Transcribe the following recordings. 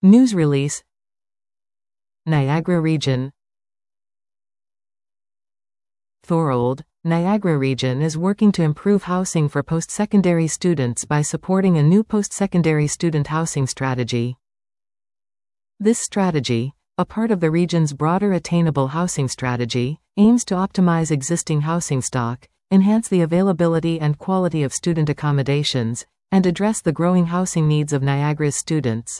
News release. Niagara Region. Thorold, Niagara Region is working to improve housing for post-secondary students by supporting a new post-secondary student housing strategy. This strategy, a part of the region's broader attainable housing strategy, aims to optimize existing housing stock, enhance the availability and quality of student accommodations, and address the growing housing needs of Niagara's students.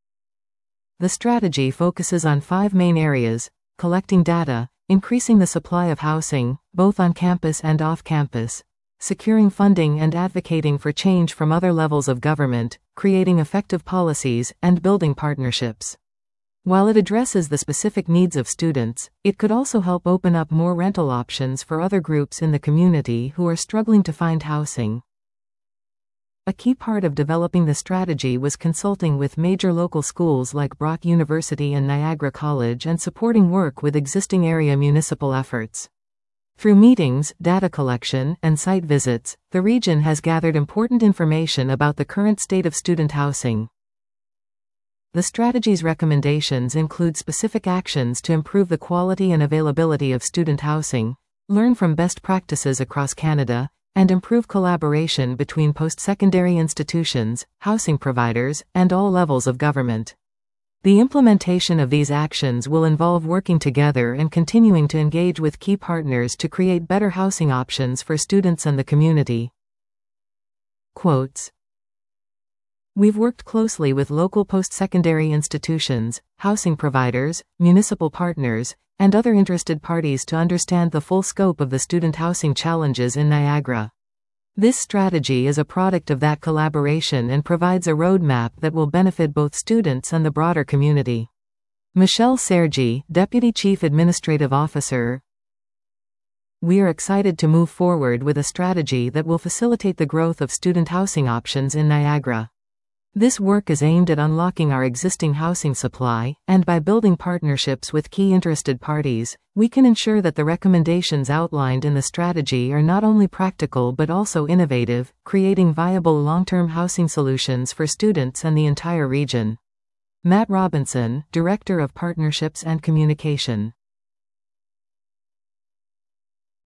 The strategy focuses on 5 main areas: collecting data, increasing the supply of housing, both on campus and off campus, securing funding and advocating for change from other levels of government, creating effective policies, and building partnerships. While it addresses the specific needs of students, it could also help open up more rental options for other groups in the community who are struggling to find housing. A key part of developing the strategy was consulting with major local schools like Brock University and Niagara College and supporting work with existing area municipal efforts. Through meetings, data collection, and site visits, the region has gathered important information about the current state of student housing. The strategy's recommendations include specific actions to improve the quality and availability of student housing, learn from best practices across Canada, and improve collaboration between post-secondary institutions, housing providers, and all levels of government. The implementation of these actions will involve working together and continuing to engage with key partners to create better housing options for students and the community. Quotes: We've worked closely with local post-secondary institutions, housing providers, municipal partners, and other interested parties to understand the full scope of the student housing challenges in Niagara. This strategy is a product of that collaboration and provides a roadmap that will benefit both students and the broader community. Michelle Sergi, Deputy Chief Administrative Officer. We are excited to move forward with a strategy that will facilitate the growth of student housing options in Niagara. This work is aimed at unlocking our existing housing supply, and by building partnerships with key interested parties, we can ensure that the recommendations outlined in the strategy are not only practical but also innovative, creating viable long-term housing solutions for students and the entire region. Matt Robinson, Director of Partnerships and Communication.